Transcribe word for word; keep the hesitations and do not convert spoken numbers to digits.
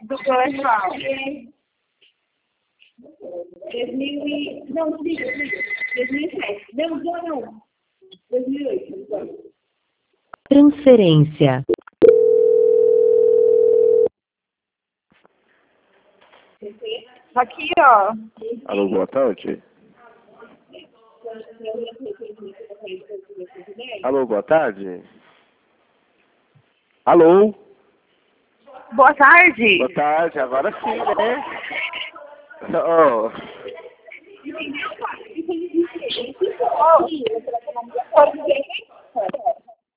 do colegial. dois mil e... Não, não diga, diga. dois mil e sete. Não, não, não. dois mil e oito. Transferência. Aqui, ó. Alô, boa tarde. Alô, boa tarde. Alô? Boa tarde. Boa tarde, agora sim, né? Oh. Entendeu, pai?